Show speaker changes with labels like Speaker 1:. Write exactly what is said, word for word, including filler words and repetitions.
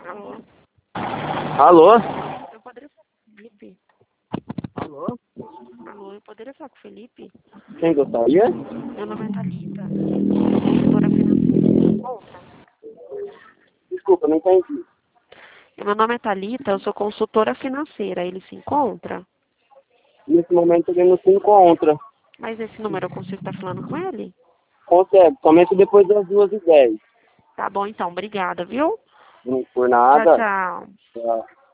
Speaker 1: Alô?
Speaker 2: Alô?
Speaker 1: Eu poderia falar com o Felipe?
Speaker 2: Alô?
Speaker 1: Alô, eu poderia falar com o Felipe?
Speaker 2: Quem gostaria?
Speaker 1: Meu nome é Thalita. Consultora financeira. Conta.
Speaker 2: Desculpa, não entendi.
Speaker 1: Meu nome é Thalita, eu sou consultora financeira. Ele se encontra?
Speaker 2: Nesse momento ele não se encontra.
Speaker 1: Mas esse número eu consigo estar falando com ele?
Speaker 2: Consegue, somente depois das duas e dez.
Speaker 1: Tá bom, então. Obrigada, viu?
Speaker 2: Não por
Speaker 1: Tchau,
Speaker 2: nada.
Speaker 1: tchau.
Speaker 2: Tchau.